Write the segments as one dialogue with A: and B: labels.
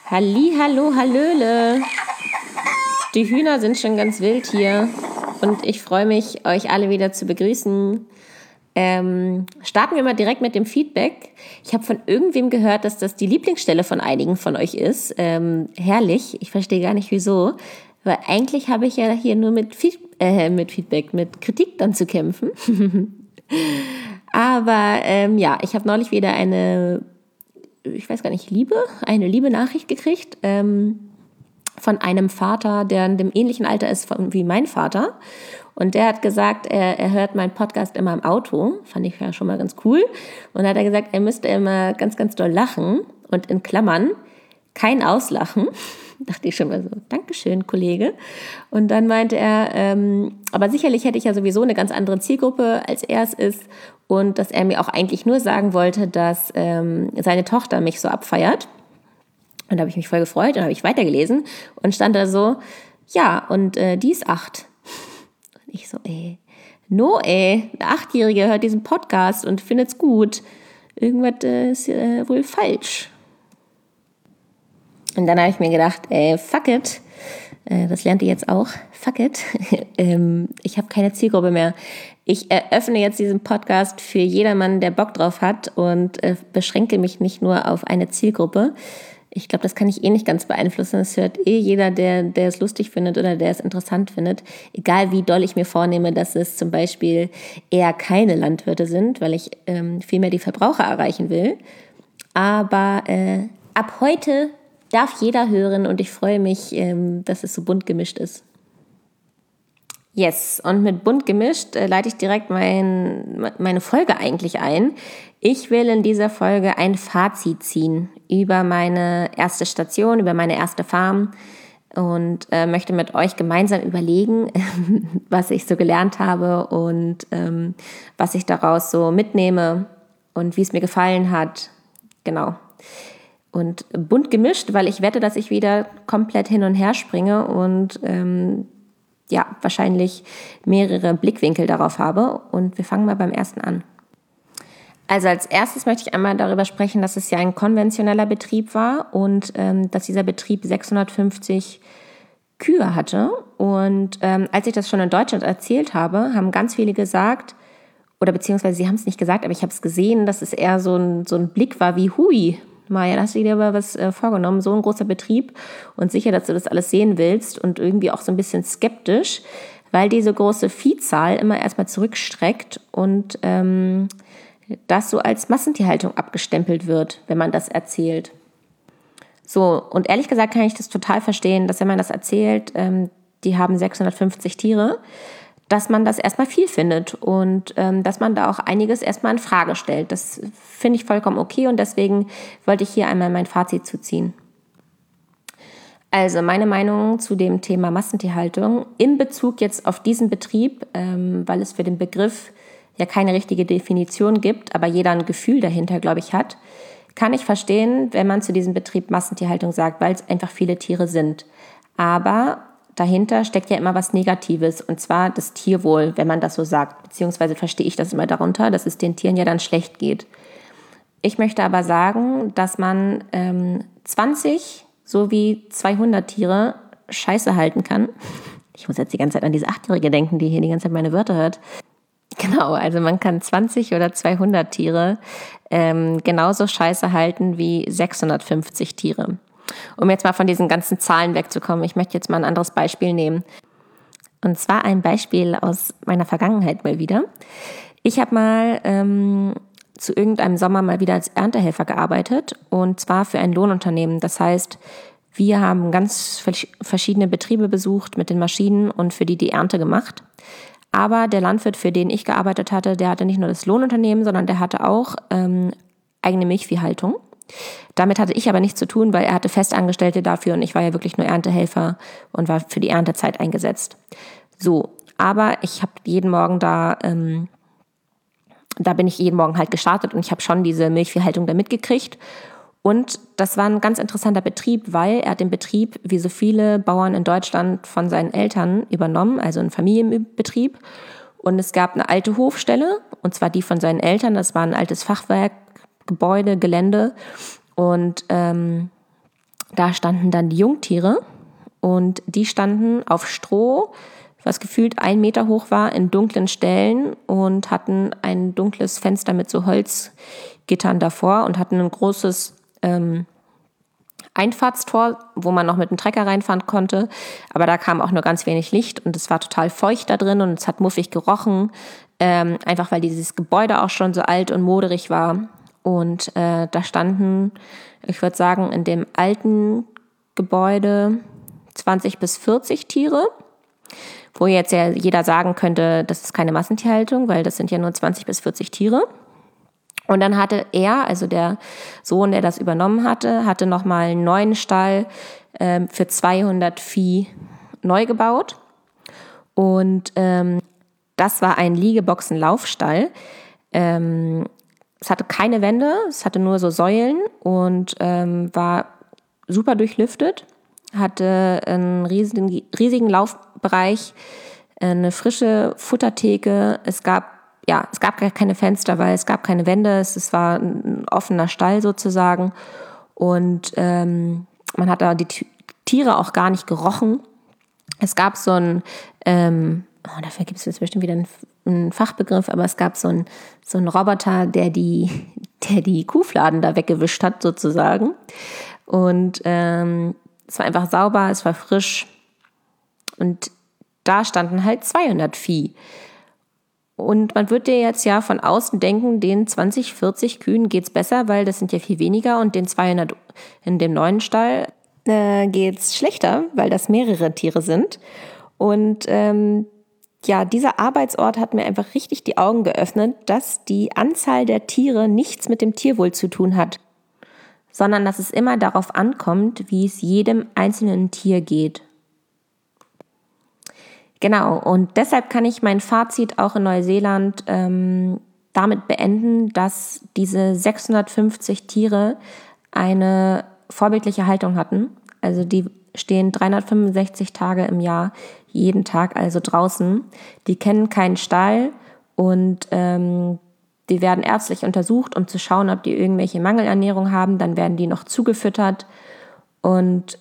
A: Hallihallo, hallöle. Die Hühner sind schon ganz wild hier und ich freue mich, euch alle wieder zu begrüßen. Starten wir mal direkt mit dem Feedback. Ich habe von irgendwem gehört, dass das die Lieblingsstelle von einigen von euch ist. Herrlich, ich verstehe gar nicht wieso, weil eigentlich habe ich ja hier nur mit Feedback, mit Kritik dann zu kämpfen. Aber ich habe neulich wieder eine liebe Nachricht gekriegt von einem Vater, der in dem ähnlichen Alter ist wie mein Vater. Und der hat gesagt, er hört meinen Podcast immer im Auto. Fand ich ja schon mal ganz cool. Und dann hat er gesagt, er müsste immer ganz, ganz doll lachen. Und in Klammern, kein Auslachen. Dachte ich schon mal so, Dankeschön, Kollege. Und dann meinte er, aber sicherlich hätte ich ja sowieso eine ganz andere Zielgruppe, als er es ist. Und dass er mir auch eigentlich nur sagen wollte, dass seine Tochter mich so abfeiert. Und da habe ich mich voll gefreut und habe ich weitergelesen. Und stand da so, ja, und die ist 8. Und ich so, eine 8-Jährige hört diesen Podcast und findet's gut. Irgendwas ist wohl falsch. Und dann habe ich mir gedacht, fuck it, das lernt ihr jetzt auch, fuck it, ich habe keine Zielgruppe mehr. Ich eröffne jetzt diesen Podcast für jedermann, der Bock drauf hat und beschränke mich nicht nur auf eine Zielgruppe. Ich glaube, das kann ich nicht ganz beeinflussen. Das hört jeder, der es lustig findet oder der es interessant findet. Egal wie doll ich mir vornehme, dass es zum Beispiel eher keine Landwirte sind, weil ich viel mehr die Verbraucher erreichen will. Aber ab heute darf jeder hören und ich freue mich, dass es so bunt gemischt ist. Yes, und mit bunt gemischt leite ich direkt meine Folge eigentlich ein. Ich will in dieser Folge ein Fazit ziehen über meine erste Station, über meine erste Farm und möchte mit euch gemeinsam überlegen, was ich so gelernt habe und was ich daraus so mitnehme und wie es mir gefallen hat. Genau. Und bunt gemischt, weil ich wette, dass ich wieder komplett hin und her springe und wahrscheinlich mehrere Blickwinkel darauf habe. Und wir fangen mal beim ersten an. Also als erstes möchte ich einmal darüber sprechen, dass es ja ein konventioneller Betrieb war und dass dieser Betrieb 650 Kühe hatte. Und als ich das schon in Deutschland erzählt habe, haben ganz viele gesagt, oder beziehungsweise sie haben es nicht gesagt, aber ich habe es gesehen, dass es eher so ein Blick war wie, hui, Maja, da hast du dir aber was vorgenommen, so ein großer Betrieb und sicher, dass du das alles sehen willst und irgendwie auch so ein bisschen skeptisch, weil diese große Viehzahl immer erstmal zurückstreckt und das so als Massentierhaltung abgestempelt wird, wenn man das erzählt. So, und ehrlich gesagt kann ich das total verstehen, dass wenn man das erzählt, die haben 650 Tiere, dass man das erstmal viel findet und dass man da auch einiges erstmal in Frage stellt. Das finde ich vollkommen okay und deswegen wollte ich hier einmal mein Fazit zuziehen. Also meine Meinung zu dem Thema Massentierhaltung in Bezug jetzt auf diesen Betrieb, weil es für den Begriff ja keine richtige Definition gibt, aber jeder ein Gefühl dahinter, glaube ich, hat, kann ich verstehen, wenn man zu diesem Betrieb Massentierhaltung sagt, weil es einfach viele Tiere sind. Aber dahinter steckt ja immer was Negatives, und zwar das Tierwohl, wenn man das so sagt. Beziehungsweise verstehe ich das immer darunter, dass es den Tieren ja dann schlecht geht. Ich möchte aber sagen, dass man 20 sowie 200 Tiere scheiße halten kann. Ich muss jetzt die ganze Zeit an diese 8-Jährige denken, die hier die ganze Zeit meine Wörter hört. Genau, also man kann 20 oder 200 Tiere genauso scheiße halten wie 650 Tiere. Um jetzt mal von diesen ganzen Zahlen wegzukommen, ich möchte jetzt mal ein anderes Beispiel nehmen. Und zwar ein Beispiel aus meiner Vergangenheit mal wieder. Ich habe mal zu irgendeinem Sommer mal wieder als Erntehelfer gearbeitet und zwar für ein Lohnunternehmen. Das heißt, wir haben ganz verschiedene Betriebe besucht mit den Maschinen und für die Ernte gemacht. Aber der Landwirt, für den ich gearbeitet hatte, der hatte nicht nur das Lohnunternehmen, sondern der hatte auch eigene Milchviehhaltung. Damit hatte ich aber nichts zu tun, weil er hatte Festangestellte dafür und ich war ja wirklich nur Erntehelfer und war für die Erntezeit eingesetzt. So, aber ich habe jeden Morgen da bin ich jeden Morgen halt gestartet und ich habe schon diese Milchviehhaltung da mitgekriegt. Und das war ein ganz interessanter Betrieb, weil er hat den Betrieb, wie so viele Bauern in Deutschland, von seinen Eltern übernommen, also ein Familienbetrieb. Und es gab eine alte Hofstelle, und zwar die von seinen Eltern, das war ein altes Fachwerk, Gebäude, Gelände. Und Da standen dann die Jungtiere und die standen auf Stroh, was gefühlt 1 Meter hoch war, in dunklen Stellen und hatten ein dunkles Fenster mit so Holzgittern davor und hatten ein großes Einfahrtstor, wo man noch mit dem Trecker reinfahren konnte. Aber da kam auch nur ganz wenig Licht und es war total feucht da drin und es hat muffig gerochen, einfach weil dieses Gebäude auch schon so alt und moderig war. Und da standen, ich würde sagen, in dem alten Gebäude 20 bis 40 Tiere, wo jetzt ja jeder sagen könnte, das ist keine Massentierhaltung, weil das sind ja nur 20 bis 40 Tiere. Und dann hatte er, also der Sohn, der das übernommen hatte nochmal einen neuen Stall für 200 Vieh neu gebaut. Und das war ein Liegeboxen-Laufstall. Es hatte keine Wände, es hatte nur so Säulen und war super durchlüftet. Hatte einen riesigen Laufbereich, eine frische Futtertheke. Es gab gar keine Fenster, weil es gab keine Wände. Es war ein offener Stall sozusagen. Und man hat da die Tiere auch gar nicht gerochen. Es gab so ein, dafür gibt es jetzt bestimmt wieder einen Fachbegriff, aber es gab so einen Roboter, der die Kuhfladen da weggewischt hat sozusagen. Und es war einfach sauber, es war frisch. Und da standen halt 200 Vieh. Und man würde jetzt ja von außen denken, den 20, 40 Kühen geht's besser, weil das sind ja viel weniger und den 200 in dem neuen Stall geht's schlechter, weil das mehrere Tiere sind. Und dieser Arbeitsort hat mir einfach richtig die Augen geöffnet, dass die Anzahl der Tiere nichts mit dem Tierwohl zu tun hat, sondern dass es immer darauf ankommt, wie es jedem einzelnen Tier geht. Genau, und deshalb kann ich mein Fazit auch in Neuseeland damit beenden, dass diese 650 Tiere eine vorbildliche Haltung hatten. Also die stehen 365 Tage im Jahr, jeden Tag also draußen. Die kennen keinen Stall und die werden ärztlich untersucht, um zu schauen, ob die irgendwelche Mangelernährung haben. Dann werden die noch zugefüttert. Und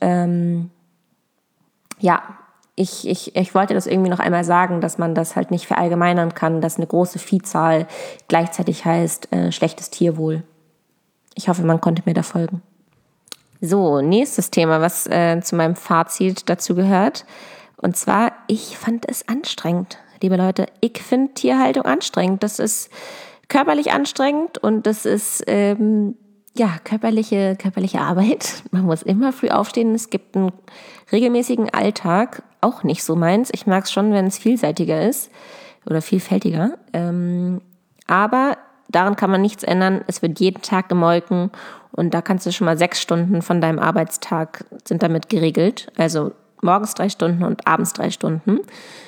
A: ich wollte das irgendwie noch einmal sagen, dass man das halt nicht verallgemeinern kann, dass eine große Viehzahl gleichzeitig heißt schlechtes Tierwohl. Ich hoffe, man konnte mir da folgen. So, nächstes Thema, was zu meinem Fazit dazu gehört. Und zwar, ich fand es anstrengend, liebe Leute. Ich finde Tierhaltung anstrengend. Das ist körperlich anstrengend und das ist körperliche Arbeit. Man muss immer früh aufstehen. Es gibt einen regelmäßigen Alltag, auch nicht so meins. Ich mag es schon, wenn es vielseitiger ist oder vielfältiger. Aber daran kann man nichts ändern. Es wird jeden Tag gemolken und da kannst du schon mal 6 Stunden von deinem Arbeitstag sind damit geregelt. Also morgens 3 Stunden und abends 3 Stunden.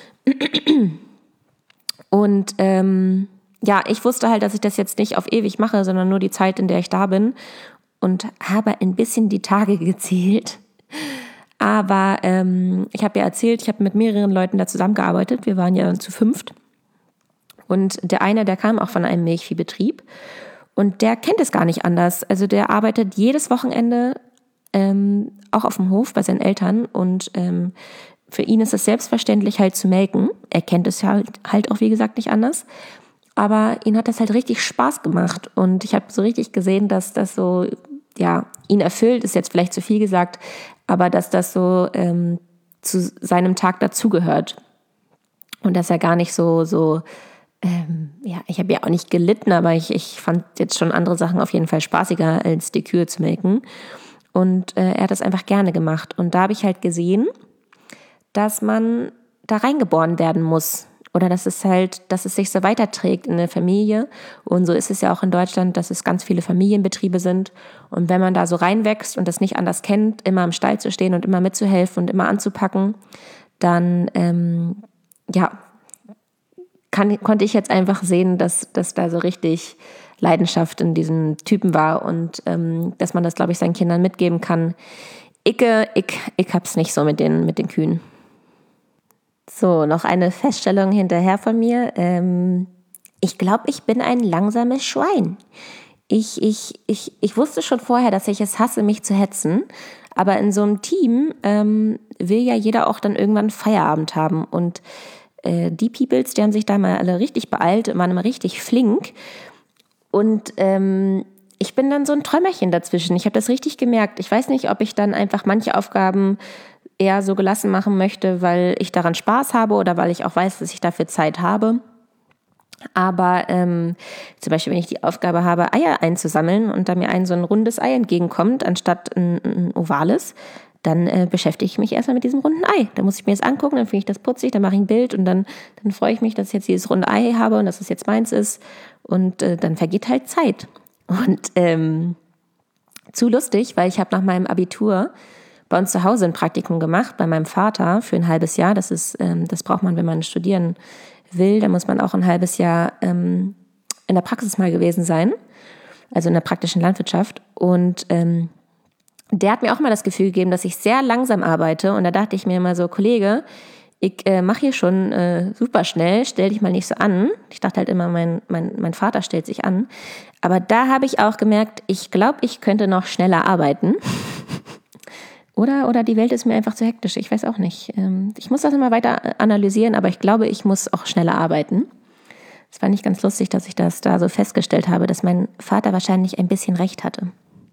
A: Und ich wusste halt, dass ich das jetzt nicht auf ewig mache, sondern nur die Zeit, in der ich da bin und habe ein bisschen die Tage gezählt. Aber ich habe ja erzählt, ich habe mit mehreren Leuten da zusammengearbeitet. Wir waren ja zu 5. Und der eine, der kam auch von einem Milchviehbetrieb und der kennt es gar nicht anders. Also der arbeitet jedes Wochenende auch auf dem Hof bei seinen Eltern und für ihn ist es selbstverständlich halt zu melken. Er kennt es halt auch, wie gesagt, nicht anders. Aber ihn hat das halt richtig Spaß gemacht und ich habe so richtig gesehen, dass das so, ihn erfüllt, ist jetzt vielleicht zu viel gesagt, aber dass das so zu seinem Tag dazugehört und dass er gar nicht so ich habe ja auch nicht gelitten, aber ich fand jetzt schon andere Sachen auf jeden Fall spaßiger, als die Kühe zu melken und er hat das einfach gerne gemacht und da habe ich halt gesehen, dass man da reingeboren werden muss. Oder dass es sich so weiterträgt in der Familie. Und so ist es ja auch in Deutschland, dass es ganz viele Familienbetriebe sind. Und wenn man da so reinwächst und das nicht anders kennt, immer im Stall zu stehen und immer mitzuhelfen und immer anzupacken, dann konnte ich jetzt einfach sehen, dass da so richtig Leidenschaft in diesem Typen war und dass man das, glaube ich, seinen Kindern mitgeben kann. Ich hab's nicht so mit den Kühen. So, noch eine Feststellung hinterher von mir. Ich glaube, ich bin ein langsames Schwein. Ich wusste schon vorher, dass ich es hasse, mich zu hetzen. Aber in so einem Team will ja jeder auch dann irgendwann Feierabend haben. Und die Peoples, die haben sich da mal alle richtig beeilt und waren immer richtig flink. Und ich bin dann so ein Träumerchen dazwischen. Ich habe das richtig gemerkt. Ich weiß nicht, ob ich dann einfach manche Aufgaben eher so gelassen machen möchte, weil ich daran Spaß habe oder weil ich auch weiß, dass ich dafür Zeit habe. Aber zum Beispiel, wenn ich die Aufgabe habe, Eier einzusammeln und da mir so ein rundes Ei entgegenkommt, anstatt ein ovales, dann beschäftige ich mich erstmal mit diesem runden Ei. Da muss ich mir das angucken, dann finde ich das putzig, dann mache ich ein Bild und dann freue ich mich, dass ich jetzt dieses runde Ei habe und dass es jetzt meins ist. Und dann vergeht halt Zeit. Und zu lustig, weil ich habe nach meinem Abitur bei uns zu Hause ein Praktikum gemacht, bei meinem Vater für ein halbes Jahr. Das braucht man, wenn man studieren will. Da muss man auch ein halbes Jahr in der Praxis mal gewesen sein, also in der praktischen Landwirtschaft. Und der hat mir auch mal das Gefühl gegeben, dass ich sehr langsam arbeite. Und da dachte ich mir immer so, Kollege, ich mache hier schon super schnell, stell dich mal nicht so an. Ich dachte halt immer, mein Vater stellt sich an. Aber da habe ich auch gemerkt, ich glaube, ich könnte noch schneller arbeiten. Oder die Welt ist mir einfach zu hektisch. Ich weiß auch nicht. Ich muss das immer weiter analysieren, aber ich glaube, ich muss auch schneller arbeiten. Es war nicht ganz lustig, dass ich das da so festgestellt habe, dass mein Vater wahrscheinlich ein bisschen recht hatte.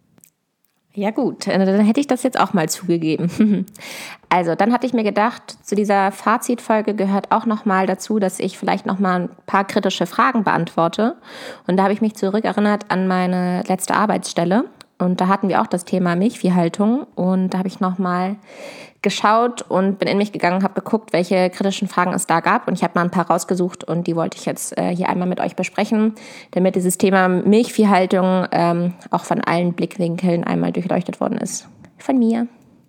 A: Ja gut, dann hätte ich das jetzt auch mal zugegeben. Also, dann hatte ich mir gedacht, zu dieser Fazitfolge gehört auch nochmal dazu, dass ich vielleicht nochmal ein paar kritische Fragen beantworte. Und da habe ich mich zurückerinnert an meine letzte Arbeitsstelle. Und da hatten wir auch das Thema Milchviehhaltung. Und da habe ich nochmal geschaut und bin in mich gegangen, habe geguckt, welche kritischen Fragen es da gab. Und ich habe mal ein paar rausgesucht und die wollte ich jetzt hier einmal mit euch besprechen, damit dieses Thema Milchviehhaltung auch von allen Blickwinkeln einmal durchleuchtet worden ist. Von mir.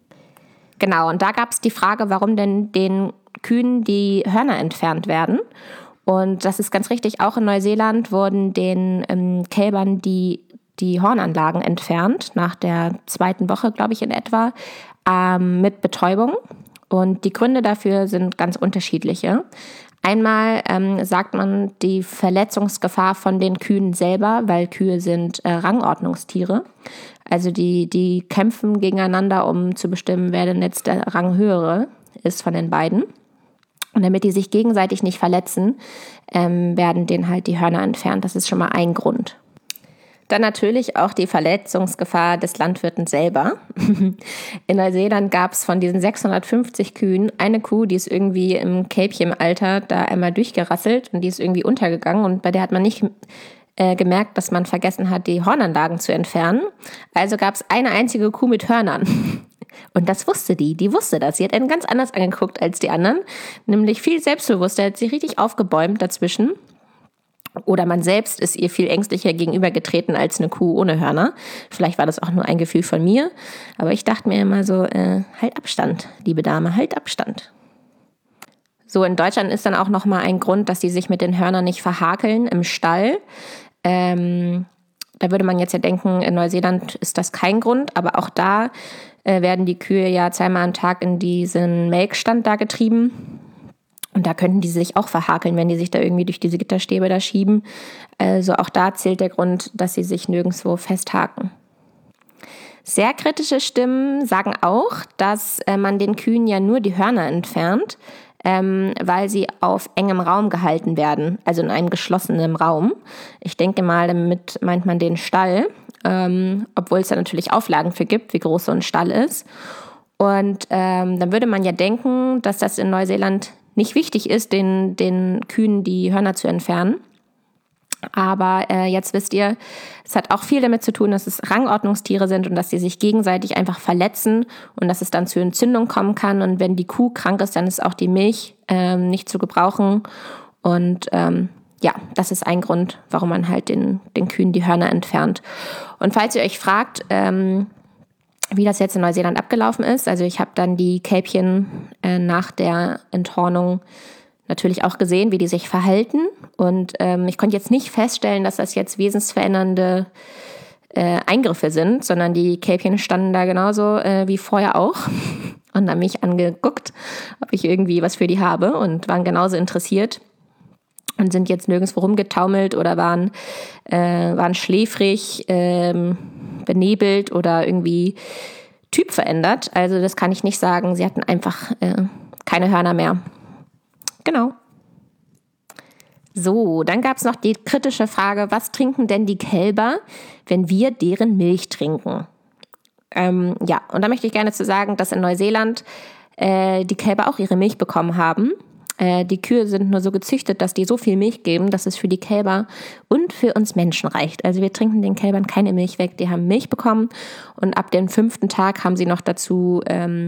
A: Genau, und da gab es die Frage, warum denn den Kühen die Hörner entfernt werden. Und das ist ganz richtig, auch in Neuseeland wurden den Kälbern die Hornanlagen entfernt, nach der 2. Woche, glaube ich, in etwa, mit Betäubung. Und die Gründe dafür sind ganz unterschiedliche. Einmal sagt man die Verletzungsgefahr von den Kühen selber, weil Kühe sind Rangordnungstiere. Also die kämpfen gegeneinander, um zu bestimmen, wer denn jetzt der Ranghöhere ist von den beiden. Und damit die sich gegenseitig nicht verletzen, werden denen halt die Hörner entfernt. Das ist schon mal ein Grund. Dann natürlich auch die Verletzungsgefahr des Landwirten selber. In Neuseeland gab es von diesen 650 Kühen eine Kuh, die ist irgendwie im Kälbchenalter da einmal durchgerasselt und die ist irgendwie untergegangen. Und bei der hat man nicht gemerkt, dass man vergessen hat, die Hornanlagen zu entfernen. Also gab es eine einzige Kuh mit Hörnern. Und das wusste die wusste das. Sie hat einen ganz anders angeguckt als die anderen, nämlich viel selbstbewusster, hat sich richtig aufgebäumt dazwischen. Oder man selbst ist ihr viel ängstlicher gegenübergetreten als eine Kuh ohne Hörner. Vielleicht war das auch nur ein Gefühl von mir. Aber ich dachte mir immer so, halt Abstand, liebe Dame, halt Abstand. So, in Deutschland ist dann auch nochmal ein Grund, dass die sich mit den Hörnern nicht verhakeln im Stall. Da würde man jetzt ja denken, in Neuseeland ist das kein Grund. Aber auch da werden die Kühe ja 2-mal am Tag in diesen Melkstand da getrieben. Und da könnten die sich auch verhakeln, wenn die sich da irgendwie durch diese Gitterstäbe da schieben. Also auch da zählt der Grund, dass sie sich nirgendwo festhaken. Sehr kritische Stimmen sagen auch, dass man den Kühen ja nur die Hörner entfernt, weil sie auf engem Raum gehalten werden, also in einem geschlossenen Raum. Ich denke mal, damit meint man den Stall, obwohl es da natürlich Auflagen für gibt, wie groß so ein Stall ist. Und dann würde man ja denken, dass das in Neuseeland nicht wichtig ist, den Kühen die Hörner zu entfernen. Aber jetzt wisst ihr, es hat auch viel damit zu tun, dass es Rangordnungstiere sind und dass sie sich gegenseitig einfach verletzen und dass es dann zu Entzündung kommen kann. Und wenn die Kuh krank ist, dann ist auch die Milch nicht zu gebrauchen. Und ja, das ist ein Grund, warum man halt den Kühen die Hörner entfernt. Und falls ihr euch fragt, wie das jetzt in Neuseeland abgelaufen ist. Also ich habe dann die Kälbchen nach der Enthornung natürlich auch gesehen, wie die sich verhalten. Und ich konnte jetzt nicht feststellen, dass das jetzt wesensverändernde Eingriffe sind, sondern die Kälbchen standen da genauso wie vorher auch und haben mich angeguckt, ob ich irgendwie was für die habe und waren genauso interessiert und sind jetzt nirgendwo rumgetaumelt oder waren schläfrig, benebelt oder irgendwie Typ verändert. Also das kann ich nicht sagen. Sie hatten einfach keine Hörner mehr. Genau. So, dann gab es noch die kritische Frage, was trinken denn die Kälber, wenn wir deren Milch trinken? Und da möchte ich gerne zu sagen, dass in Neuseeland die Kälber auch ihre Milch bekommen haben. Die Kühe sind nur so gezüchtet, dass die so viel Milch geben, dass es für die Kälber und für uns Menschen reicht. Also wir trinken den Kälbern keine Milch weg, die haben Milch bekommen und ab dem 5. Tag haben sie noch dazu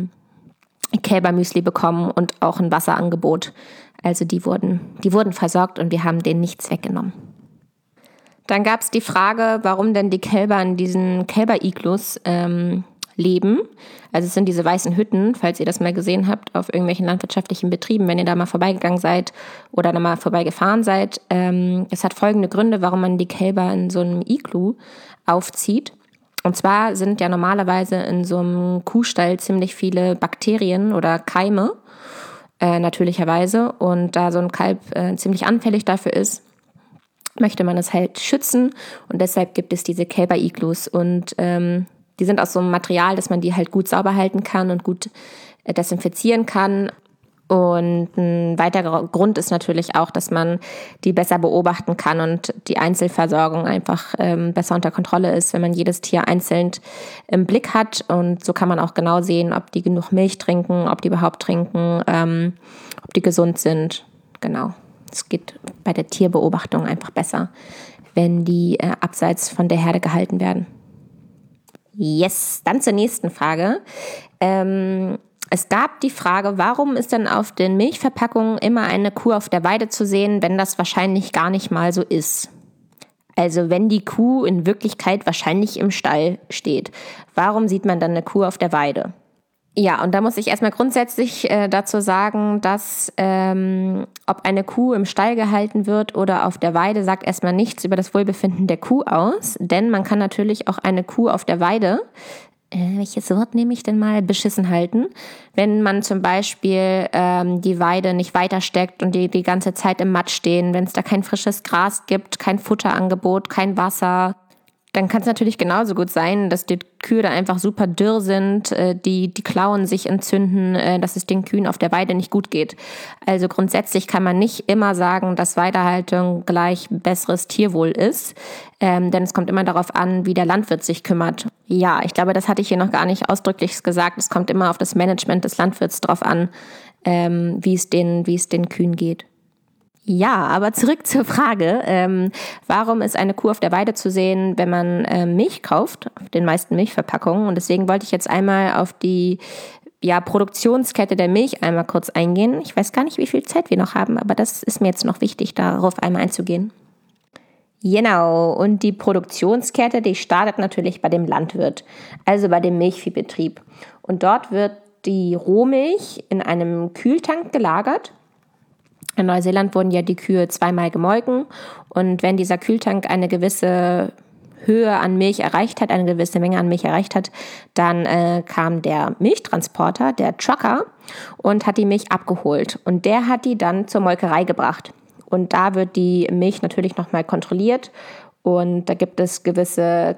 A: Kälbermüsli bekommen und auch ein Wasserangebot. Also die wurden versorgt und wir haben denen nichts weggenommen. Dann gab es die Frage, warum denn die Kälber in diesen Kälber-Iglus leben. Also es sind diese weißen Hütten, falls ihr das mal gesehen habt, auf irgendwelchen landwirtschaftlichen Betrieben, wenn ihr da mal vorbeigegangen seid oder da mal vorbeigefahren seid. Es hat folgende Gründe, warum man die Kälber in so einem Iglu aufzieht. Und zwar sind ja normalerweise in so einem Kuhstall ziemlich viele Bakterien oder Keime, natürlicherweise. Und da so ein Kalb ziemlich anfällig dafür ist, möchte man es halt schützen. Und deshalb gibt es diese Kälber-Iglus. Und die sind aus so einem Material, dass man die halt gut sauber halten kann und gut desinfizieren kann. Und ein weiterer Grund ist natürlich auch, dass man die besser beobachten kann und die Einzelversorgung einfach besser unter Kontrolle ist, wenn man jedes Tier einzeln im Blick hat. Und so kann man auch genau sehen, ob die genug Milch trinken, ob die überhaupt trinken, ob die gesund sind. Genau. Es geht bei der Tierbeobachtung einfach besser, wenn die abseits von der Herde gehalten werden. Yes, dann zur nächsten Frage. Es gab die Frage, warum ist denn auf den Milchverpackungen immer eine Kuh auf der Weide zu sehen, wenn das wahrscheinlich gar nicht mal so ist? Also wenn die Kuh in Wirklichkeit wahrscheinlich im Stall steht. Warum sieht man dann eine Kuh auf der Weide? Ja, und da muss ich erstmal grundsätzlich dazu sagen, dass ob eine Kuh im Stall gehalten wird oder auf der Weide, sagt erstmal nichts über das Wohlbefinden der Kuh aus. Denn man kann natürlich auch eine Kuh auf der Weide, welches Wort nehme ich denn mal, beschissen halten, wenn man zum Beispiel die Weide nicht weitersteckt und die ganze Zeit im Matsch stehen, wenn es da kein frisches Gras gibt, kein Futterangebot, kein Wasser. Dann kann es natürlich genauso gut sein, dass die Kühe da einfach super dürr sind, die Klauen sich entzünden, dass es den Kühen auf der Weide nicht gut geht. Also grundsätzlich kann man nicht immer sagen, dass Weidehaltung gleich besseres Tierwohl ist, denn es kommt immer darauf an, wie der Landwirt sich kümmert. Ja, ich glaube, das hatte ich hier noch gar nicht ausdrücklich gesagt. Es kommt immer auf das Management des Landwirts drauf an, wie es den Kühen geht. Ja, aber zurück zur Frage, warum ist eine Kuh auf der Weide zu sehen, wenn man Milch kauft, auf den meisten Milchverpackungen. Und deswegen wollte ich jetzt einmal auf die Produktionskette der Milch einmal kurz eingehen. Ich weiß gar nicht, wie viel Zeit wir noch haben, aber das ist mir jetzt noch wichtig, darauf einmal einzugehen. Genau, und die Produktionskette, die startet natürlich bei dem Landwirt, also bei dem Milchviehbetrieb. Und dort wird die Rohmilch in einem Kühltank gelagert. In Neuseeland wurden ja die Kühe 2-mal gemolken und wenn dieser Kühltank eine gewisse Höhe an Milch erreicht hat, eine gewisse Menge an Milch erreicht hat, dann kam der Milchtransporter, der Trucker, und hat die Milch abgeholt. Und der hat die dann zur Molkerei gebracht. Und da wird die Milch natürlich nochmal kontrolliert. Und da gibt es gewisse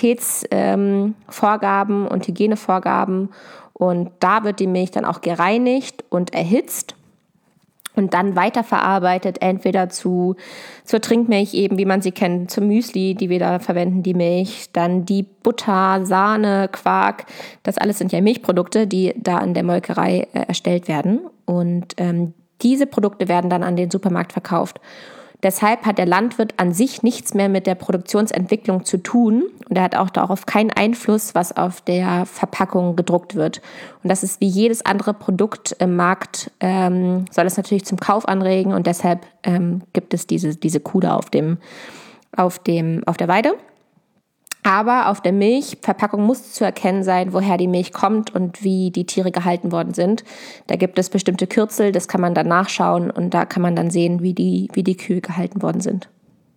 A: Qualitätsvorgaben und Hygienevorgaben. Und da wird die Milch dann auch gereinigt und erhitzt. Und dann weiterverarbeitet, entweder zur Trinkmilch eben, wie man sie kennt, zum Müsli, die wir da verwenden, die Milch, dann die Butter, Sahne, Quark, das alles sind ja Milchprodukte, die da an der Molkerei erstellt werden. Und diese Produkte werden dann an den Supermarkt verkauft. Deshalb hat der Landwirt an sich nichts mehr mit der Produktionsentwicklung zu tun und er hat auch darauf keinen Einfluss, was auf der Verpackung gedruckt wird. Und das ist wie jedes andere Produkt im Markt, soll es natürlich zum Kauf anregen und deshalb gibt es diese Kuh da auf der Weide. Aber auf der Milchverpackung muss zu erkennen sein, woher die Milch kommt und wie die Tiere gehalten worden sind. Da gibt es bestimmte Kürzel, das kann man dann nachschauen und da kann man dann sehen, wie die Kühe gehalten worden sind.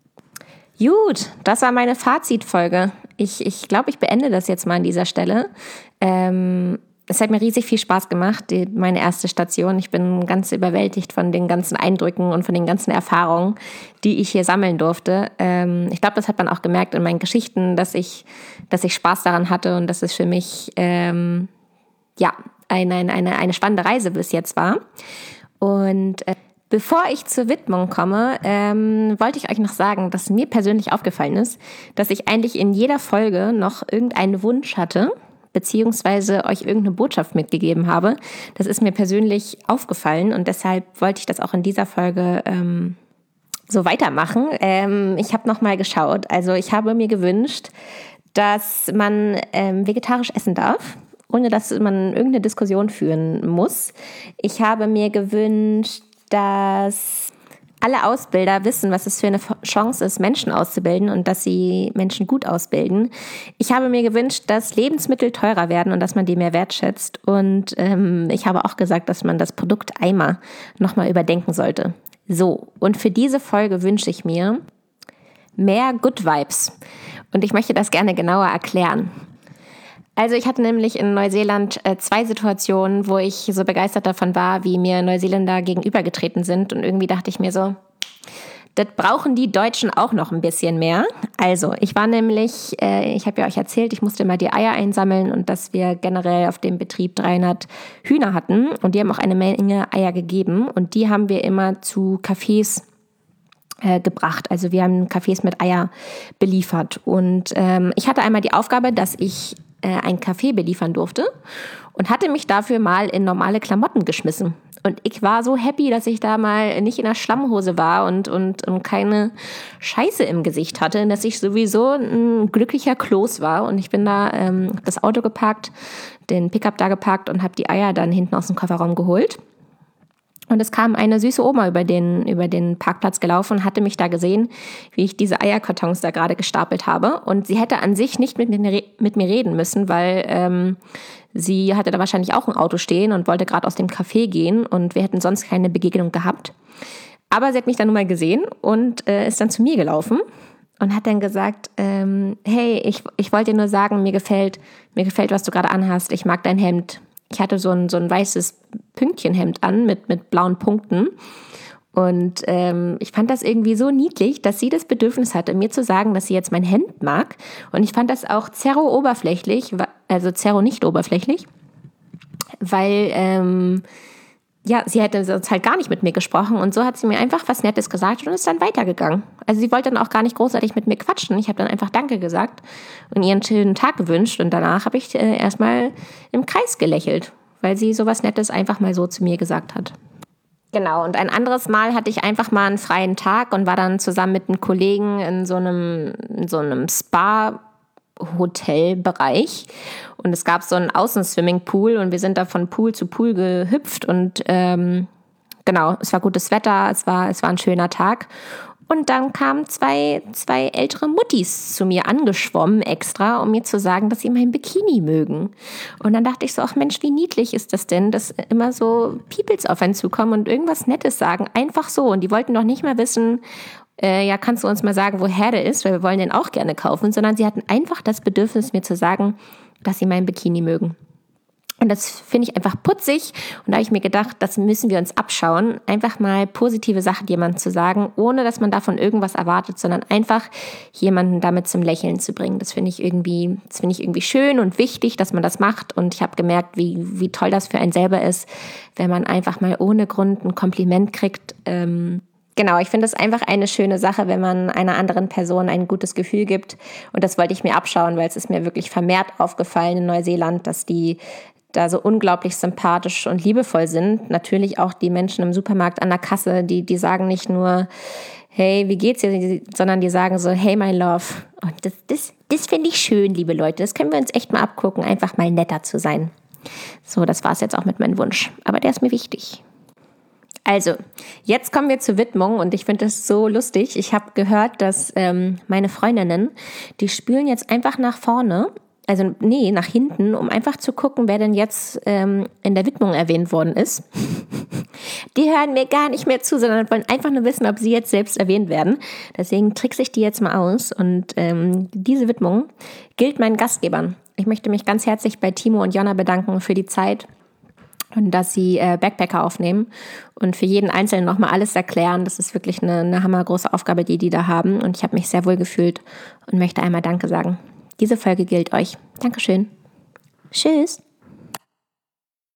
A: Gut, das war meine Fazitfolge. Ich glaube, ich beende das jetzt mal an dieser Stelle. Es hat mir riesig viel Spaß gemacht, meine erste Station. Ich bin ganz überwältigt von den ganzen Eindrücken und von den ganzen Erfahrungen, die ich hier sammeln durfte. Ich glaube, das hat man auch gemerkt in meinen Geschichten, dass ich Spaß daran hatte und dass es für mich eine spannende Reise bis jetzt war. Und bevor ich zur Widmung komme, wollte ich euch noch sagen, dass mir persönlich aufgefallen ist, dass ich eigentlich in jeder Folge noch irgendeinen Wunsch hatte, beziehungsweise euch irgendeine Botschaft mitgegeben habe. Das ist mir persönlich aufgefallen und deshalb wollte ich das auch in dieser Folge so weitermachen. Ich habe nochmal geschaut. Also ich habe mir gewünscht, dass man vegetarisch essen darf, ohne dass man irgendeine Diskussion führen muss. Ich habe mir gewünscht, dass alle Ausbilder wissen, was es für eine Chance ist, Menschen auszubilden und dass sie Menschen gut ausbilden. Ich habe mir gewünscht, dass Lebensmittel teurer werden und dass man die mehr wertschätzt. Und ich habe auch gesagt, dass man das Produkt Eimer nochmal überdenken sollte. So, und für diese Folge wünsche ich mir mehr Good Vibes. Und ich möchte das gerne genauer erklären. Also ich hatte nämlich in Neuseeland 2 Situationen, wo ich so begeistert davon war, wie mir Neuseeländer gegenübergetreten sind. Und irgendwie dachte ich mir so, das brauchen die Deutschen auch noch ein bisschen mehr. Also ich war nämlich, ich habe ja euch erzählt, ich musste mal die Eier einsammeln und dass wir generell auf dem Betrieb 300 Hühner hatten. Und die haben auch eine Menge Eier gegeben. Und die haben wir immer zu Cafés gebracht. Also wir haben Cafés mit Eier beliefert. Und ich hatte einmal die Aufgabe, dass ich ein Café beliefern durfte und hatte mich dafür mal in normale Klamotten geschmissen. Und ich war so happy, dass ich da mal nicht in der Schlammhose war und keine Scheiße im Gesicht hatte, dass ich sowieso ein glücklicher Kloß war. Und ich bin da, hab das Auto geparkt, den Pickup da geparkt und habe die Eier dann hinten aus dem Kofferraum geholt. Und es kam eine süße Oma über den Parkplatz gelaufen und hatte mich da gesehen, wie ich diese Eierkartons da gerade gestapelt habe. Und sie hätte an sich nicht mit mir reden müssen, weil sie hatte da wahrscheinlich auch ein Auto stehen und wollte gerade aus dem Café gehen und wir hätten sonst keine Begegnung gehabt. Aber sie hat mich dann nun mal gesehen und ist dann zu mir gelaufen und hat dann gesagt, hey, ich wollte dir nur sagen, mir gefällt, was du gerade anhast. Ich mag dein Hemd. Ich hatte so ein weißes Pünktchenhemd an mit blauen Punkten. Und ich fand das irgendwie so niedlich, dass sie das Bedürfnis hatte, mir zu sagen, dass sie jetzt mein Hemd mag. Und ich fand das auch zerro-oberflächlich, also zerro nicht oberflächlich, weil sie hätte sonst halt gar nicht mit mir gesprochen. Und so hat sie mir einfach was Nettes gesagt und ist dann weitergegangen. Also sie wollte dann auch gar nicht großartig mit mir quatschen. Ich habe dann einfach Danke gesagt und ihr einen schönen Tag gewünscht. Und danach habe ich erstmal im Kreis gelächelt, weil sie sowas Nettes einfach mal so zu mir gesagt hat. Genau, und ein anderes Mal hatte ich einfach mal einen freien Tag und war dann zusammen mit einem Kollegen in so einem Spa-Hotelbereich. Und es gab so einen Außenswimmingpool und wir sind da von Pool zu Pool gehüpft und genau, es war gutes Wetter, es war ein schöner Tag. Und dann kamen zwei ältere Muttis zu mir angeschwommen extra, um mir zu sagen, dass sie mein Bikini mögen. Und dann dachte ich so, ach Mensch, wie niedlich ist das denn, dass immer so Peoples auf einen zukommen und irgendwas Nettes sagen, einfach so. Und die wollten doch nicht mal wissen, ja, kannst du uns mal sagen, woher der ist, weil wir wollen den auch gerne kaufen, sondern sie hatten einfach das Bedürfnis, mir zu sagen, dass sie mein Bikini mögen. Und das finde ich einfach putzig. Und da habe ich mir gedacht, das müssen wir uns abschauen. Einfach mal positive Sachen jemandem zu sagen, ohne dass man davon irgendwas erwartet, sondern einfach jemanden damit zum Lächeln zu bringen. Das finde ich irgendwie schön und wichtig, dass man das macht. Und ich habe gemerkt, wie toll das für einen selber ist, wenn man einfach mal ohne Grund ein Kompliment kriegt. Genau, ich finde es einfach eine schöne Sache, wenn man einer anderen Person ein gutes Gefühl gibt. Und das wollte ich mir abschauen, weil es ist mir wirklich vermehrt aufgefallen in Neuseeland, dass die da so unglaublich sympathisch und liebevoll sind. Natürlich auch die Menschen im Supermarkt an der Kasse, die sagen nicht nur, hey, wie geht's dir, sondern die sagen so, hey, my love. Und das finde ich schön, liebe Leute. Das können wir uns echt mal abgucken, einfach mal netter zu sein. So, das war's jetzt auch mit meinem Wunsch. Aber der ist mir wichtig. Also, jetzt kommen wir zur Widmung und ich finde das so lustig. Ich habe gehört, dass meine Freundinnen, die spülen jetzt einfach nach vorne, nach hinten, um einfach zu gucken, wer denn jetzt in der Widmung erwähnt worden ist. Die hören mir gar nicht mehr zu, sondern wollen einfach nur wissen, ob sie jetzt selbst erwähnt werden. Deswegen trickse ich die jetzt mal aus und diese Widmung gilt meinen Gastgebern. Ich möchte mich ganz herzlich bei Timo und Jonna bedanken für die Zeit und dass sie Backpacker aufnehmen und für jeden Einzelnen nochmal alles erklären. Das ist wirklich eine hammergroße Aufgabe, die da haben. Und ich habe mich sehr wohl gefühlt und möchte einmal Danke sagen. Diese Folge gilt euch. Dankeschön. Tschüss.